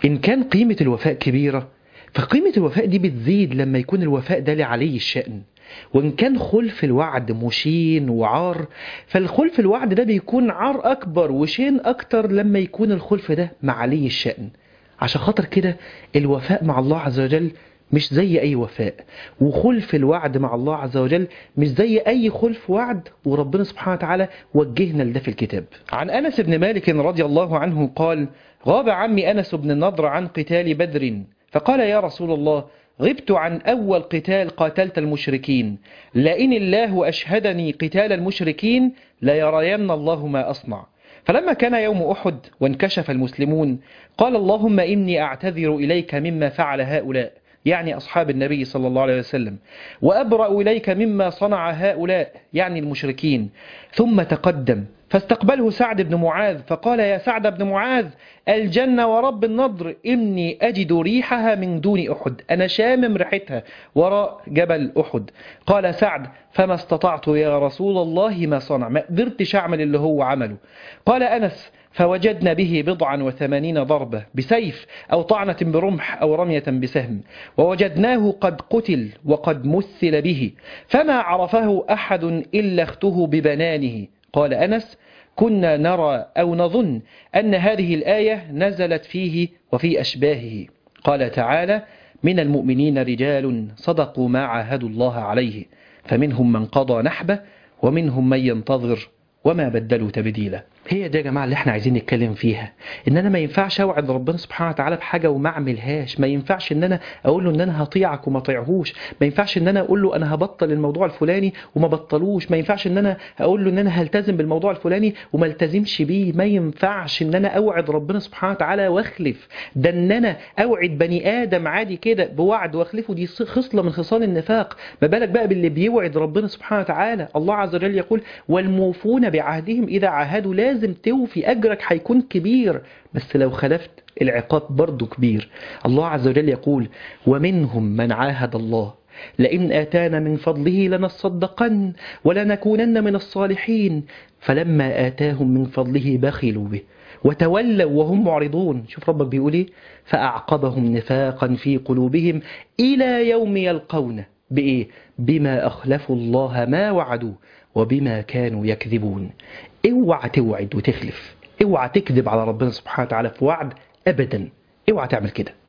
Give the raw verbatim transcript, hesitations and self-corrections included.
إن كان قيمة الوفاء كبيرة، فقيمة الوفاء دي بتزيد لما يكون الوفاء ده لعلي الشأن. وإن كان خلف الوعد مشين وعار، فالخلف الوعد ده بيكون عار أكبر وشين أكتر لما يكون الخلف ده مع علي الشأن. عشان خاطر كده الوفاء مع الله عز وجل مش زي أي وفاء، وخلف الوعد مع الله عز وجل مش زي أي خلف وعد، وربنا سبحانه وتعالى وجهنا لده في الكتاب. عن أنس بن مالك رضي الله عنه قال: غاب عمي أنس بن النضر عن قتال بدر، فقال: يا رسول الله، غبت عن أول قتال قاتلت المشركين، لئن الله أشهدني قتال المشركين ليرين الله ما أصنع. فلما كان يوم أحد وانكشف المسلمون، قال: اللهم إني أعتذر إليك مما فعل هؤلاء، يعني أصحاب النبي صلى الله عليه وسلم، وأبرأ إليك مما صنع هؤلاء، يعني المشركين. ثم تقدم فاستقبله سعد بن معاذ فقال: يا سعد بن معاذ، الجنة ورب النضر، إني أجد ريحها من دون أحد، أنا شامم ريحتها وراء جبل أحد. قال سعد: فما استطعت يا رسول الله ما صنع، ما قدرتش أعمل اللي هو عمله. قال أنس: فوجدنا به بضعا وثمانين ضربة بسيف أو طعنة برمح أو رمية بسهم، ووجدناه قد قتل وقد مثل به، فما عرفه أحد إلا اخته ببنانه. قال أنس: كنا نرى أو نظن أن هذه الآية نزلت فيه وفي أشباهه. قال تعالى: من المؤمنين رجال صدقوا ما عاهدوا الله عليه، فمنهم من قضى نحبه ومنهم من ينتظر وما بدلوا تبديلا. هي دي يا جماعة اللي احنا عايزين نتكلم فيها، ان انا ما ينفعش اوعد ربنا سبحانه وتعالى بحاجة وما اعملهاش، ما ينفعش ان انا اقول له ان انا هطيعك وما طيعهوش، ما ينفعش ان انا اقول له انا هبطل الموضوع الفلاني وما بطلوش، ما ينفعش ان انا اقول له ان انا هلتزم بالموضوع الفلاني وما التزمش بيه، ما ينفعش ان انا اوعد ربنا سبحانه وتعالى واخلف. ده ان انا اوعد بني ادم عادي كده بوعد واخلفه، دي خصلة من خصال النفاق، ما بالك بقى باللي بيوعد ربنا سبحانه وتعالى. الله عز وجل يقول: والموفون بعهدهم اذا عاهدوا، لازم توفي، أجرك هيكون كبير، بس لو خلفت العقاب برضو كبير. الله عز وجل يقول: ومنهم من عاهد الله لئن آتانا من فضله لنصدقن ولنكونن من الصالحين، فلما آتاهم من فضله بخلوا به وتولوا وهم معرضون. شوف ربك بيقول ايه: فأعقبهم نفاقا في قلوبهم إلى يوم يلقونه بإيه؟ بما أخلفوا الله ما وعدوه وبما كانوا يكذبون. اوعى توعد وتخلف، اوعى تكذب على ربنا سبحانه وتعالى في وعد ابدا، اوعى تعمل كده.